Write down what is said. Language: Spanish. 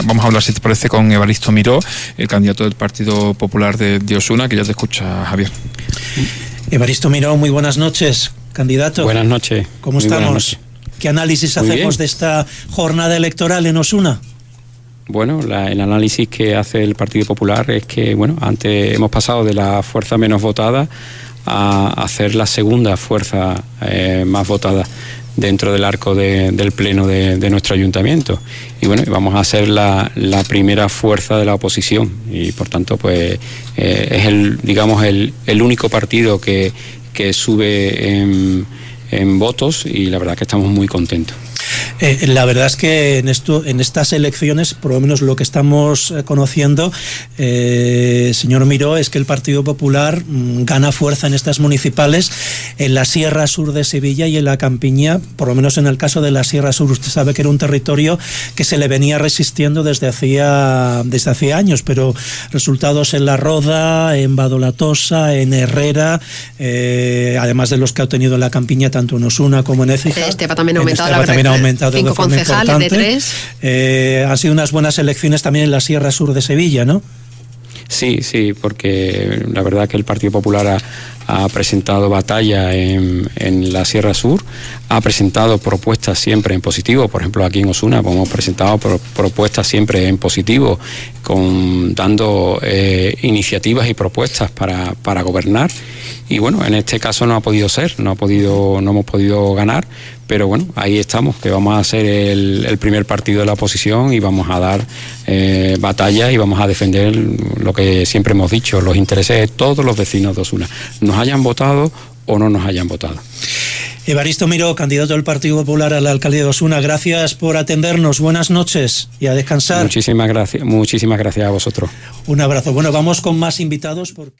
Vamos a hablar, si te parece, con Evaristo Miró, el candidato del Partido Popular de Osuna, que ya te escucha, Javier. Evaristo Miró, muy buenas noches, candidato. Buenas noches. ¿Cómo estamos? ¿Qué análisis hacemos de esta jornada electoral en Osuna? Bueno, el análisis que hace el Partido Popular es que, bueno, antes hemos pasado de la fuerza menos votada a hacer la segunda fuerza más votada dentro del arco del pleno de nuestro ayuntamiento. Y bueno, vamos a ser la primera fuerza de la oposición y por tanto pues es el único partido que sube en votos y la verdad que estamos muy contentos. La verdad es que en estas elecciones, por lo menos lo que estamos conociendo, señor Miró, es que el Partido Popular gana fuerza en estas municipales en la Sierra Sur de Sevilla y en la Campiña, por lo menos en el caso de la Sierra Sur. Usted sabe que era un territorio que se le venía resistiendo desde hacía años, pero resultados en La Roda, en Badolatosa, en Herrera, además de los que ha obtenido en la Campiña, tanto en Osuna como en Écija. Estepa también ha aumentado, aumentado 5 concejales de 3. Han sido unas buenas elecciones también en la Sierra Sur de Sevilla, ¿no? Sí, porque la verdad que el Partido Popular ha presentado batalla en la Sierra Sur, ha presentado propuestas siempre en positivo. Por ejemplo, aquí en Osuna hemos presentado propuestas siempre en positivo, dando iniciativas y propuestas para gobernar. Y bueno, en este caso no ha podido ser, no hemos podido ganar, pero bueno, ahí estamos, que vamos a ser el primer partido de la oposición y vamos a dar batalla y vamos a defender lo que siempre hemos dicho, los intereses de todos los vecinos de Osuna, nos hayan votado o no nos hayan votado. Evaristo Miró, candidato del Partido Popular a la alcaldía de Osuna, gracias por atendernos, buenas noches y a descansar. Muchísimas gracias a vosotros. Un abrazo. Bueno, vamos con más invitados porque...